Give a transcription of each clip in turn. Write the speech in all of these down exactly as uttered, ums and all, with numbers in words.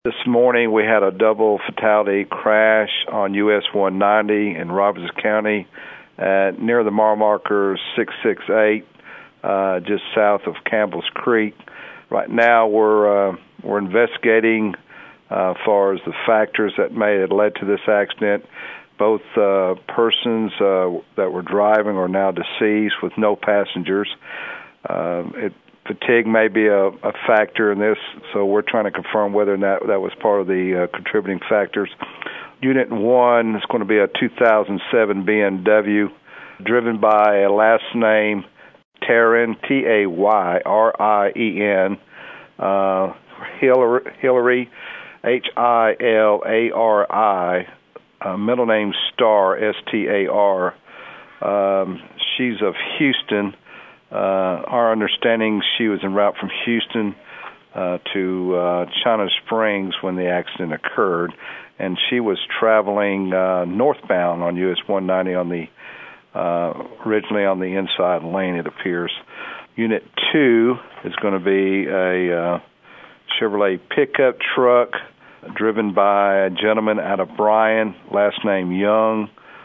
This morning we had a double fatality crash on U S one ninety in Robertson County uh, near the mile marker six six eight, uh, just south of Campbell's Creek. Right now we're uh, we're investigating uh, as far as the factors that may have led to this accident. Both uh, persons uh, that were driving are now deceased with no passengers. Uh, it Fatigue may be a, a factor in this, so we're trying to confirm whether or not that was part of the uh, contributing factors. Unit one is going to be a two thousand seven B M W driven by a last name Tayen, T A Y R I E N, uh, Hillary, Hillary, H I L A R I, uh, middle name Star, S T A R. Um, she's of Houston. Uh, our understanding, she was en route from Houston uh, to uh, China Springs when the accident occurred, and she was traveling uh, northbound on U S one ninety on the uh, originally on the inside lane, it appears. Unit two is going to be a uh, Chevrolet pickup truck driven by a gentleman out of Bryan, last name Young,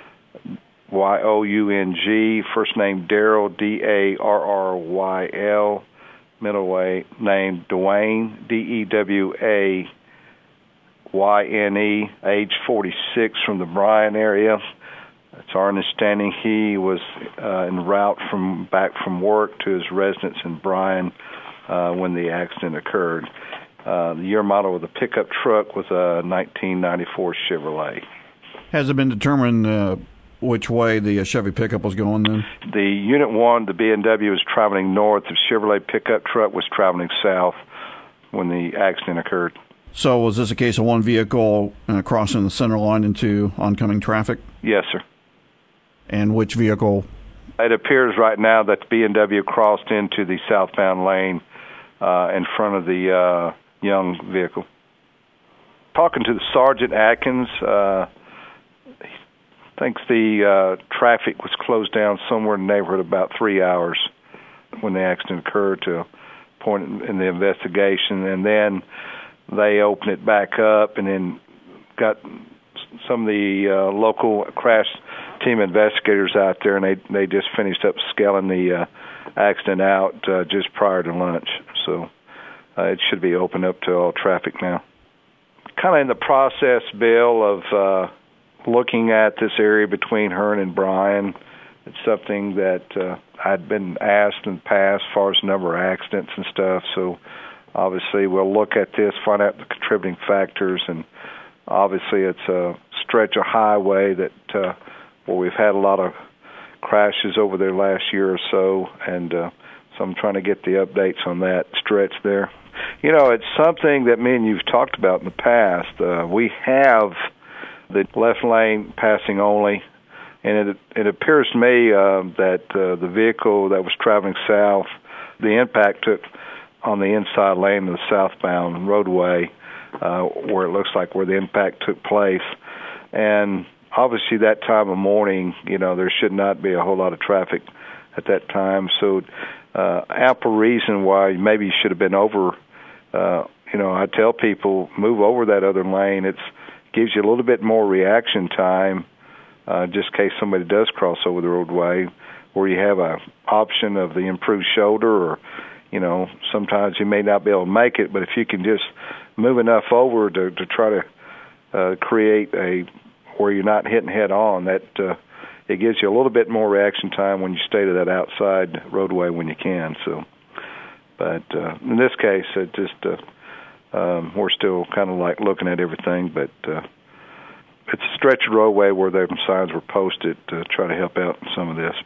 Y O U N G, first name Darrell, D A R R Y L, middle way name Dwayne, D E W A Y N E, age forty-six, from the Bryan area. It's our understanding he was uh, en route from back from work to his residence in Bryan uh, when the accident occurred. Uh, the year model of the pickup truck was a nineteen ninety-four Chevrolet. Has it been determined uh which way the Chevy pickup was going then? The Unit one, the B M W, was traveling north. The Chevrolet pickup truck was traveling south when the accident occurred. So was this a case of one vehicle uh, crossing the center line into oncoming traffic? Yes, sir. And which vehicle? It appears right now that the B M W crossed into the southbound lane uh, in front of the uh, Young vehicle. Talking to the Sergeant Atkins, uh, thinks the uh, traffic was closed down somewhere in the neighborhood about three hours when the accident occurred to a point in, in the investigation, and then they opened it back up and then got some of the uh, local crash team investigators out there, and they they just finished up scaling the uh, accident out uh, just prior to lunch. So uh, it should be open up to all traffic now. Kind of in the process, Bill, of uh, looking at this area between Hearn and Bryan. It's something that uh, I'd been asked in the past as far as the number of accidents and stuff. So obviously we'll look at this, find out the contributing factors, and obviously it's a stretch of highway that uh, where we've had a lot of crashes over there last year or so, and uh, so I'm trying to get the updates on that stretch there. You know, it's something that me and you've talked about in the past. Uh, we have the left lane passing only, and it, it appears to me uh, that uh, the vehicle that was traveling south, the impact took on the inside lane of the southbound roadway, uh, where it looks like where the impact took place. And obviously that time of morning, you know, there should not be a whole lot of traffic at that time, so uh, ample reason why maybe you should have been over. Uh, you know, I tell people, move over that other lane. It's gives you a little bit more reaction time, uh, just in case somebody does cross over the roadway, where you have a option of the improved shoulder, or, you know, sometimes you may not be able to make it, but if you can just move enough over to, to try to uh, create a where you're not hitting head on, that uh, it gives you a little bit more reaction time when you stay to that outside roadway when you can. So, but uh, in this case, it just uh, Um, we're still kind of like looking at everything, but uh, it's a stretch of roadway where the signs were posted to try to help out in some of this.